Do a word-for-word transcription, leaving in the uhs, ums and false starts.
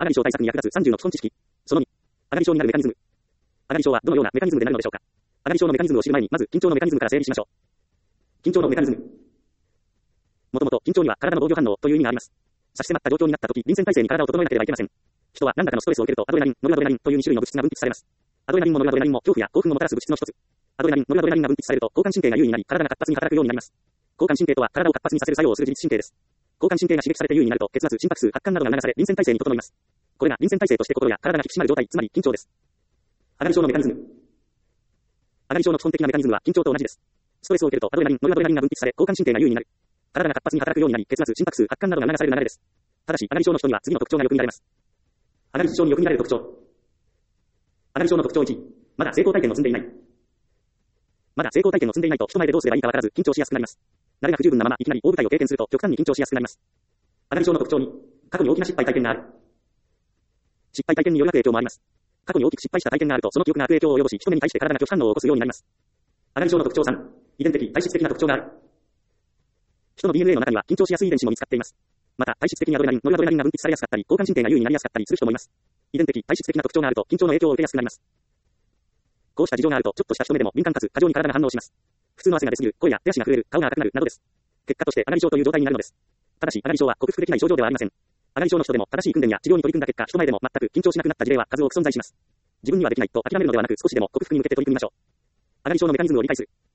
アガリ症対策に役立つさんじゅうの基本知識。そのに、アガリ症になるメカニズム。アガリ症はどのようなメカニズムでなるのでしょうか。アガリ症のメカニズムを知る前に、まず緊張のメカニズムから整理しましょう。緊張のメカニズム。もともと緊張には体の防御反応という意味があります。差し迫った状況になったとき、臨戦態勢に体を整えなければいけません。人は何らかのストレスを受けるとアドレナリン、ノルアドレナリンというに種類の物質が分泌されます。アドレナリンもノルアドレナリンも恐怖や興奮をもたらす物質の一つ。アドレナリン、ノルアドレナリンが分泌されると交感神経が優位になり、体が活発に働くようになります。交感神経とは体を活発にさせる作用をする自律神経です。交感神経が刺激されて優位になると血圧、心拍数、発汗などが流され臨戦態勢に整います。これが臨戦態勢として心や体が引き締まる状態、つまり緊張です。アガリ症のメカニズム。アガリ症の基本的なメカニズムは緊張と同じです。ストレスを受けるとアドレナリン、ノルアドレナリンが分泌され交感神経が優位になる。体が活発に働くようになり血圧、心拍数、発汗などが流される流れです。ただしアガリ症の人には次の特徴がよく見られます。アガリ症によく見られる特徴。アガリ症の特徴いち、まだ成功体験を積んでいない。まだ成功体験を積んでいないと人前でどうすればいいかわからず緊張しやすくなります。慣れが不十分なままいきなり大舞台を経験すると極端に緊張しやすくなります。アガリ症の特徴に、過去に大きな失敗体験がある。失敗体験による悪影響もあります。過去に大きく失敗した体験があるとその記憶が悪影響を及ぼし人目に対して体が拒否反応を起こすようになります。アガリ症の特徴さん、遺伝的、体質的な特徴がある。人の ディーエヌエー の中には緊張しやすい遺伝子も見つかっています。また体質的にアドレナリン、ノルアドレナリンが分泌されやすかったり交感神経が優位になりやすかったりする人もいます。遺伝的、体質的な特徴があると緊張の影響を受けやすくなります。こうした事情があるとちょっとした人目でも敏感かつ過剰に体が反応します。普通の汗が出すぎる、声や手足が震える、顔が赤くなるなどです。結果としてアガリ症という状態になるのです。ただしアガリ症は克服できない症状ではありません。アガリ症の人でも正しい訓練や治療に取り組んだ結果、人前でも全く緊張しなくなった事例は数多く存在します。自分にはできないと諦めるのではなく少しでも克服に向けて取り組みましょう。アガリ症のメカニズムを理解する。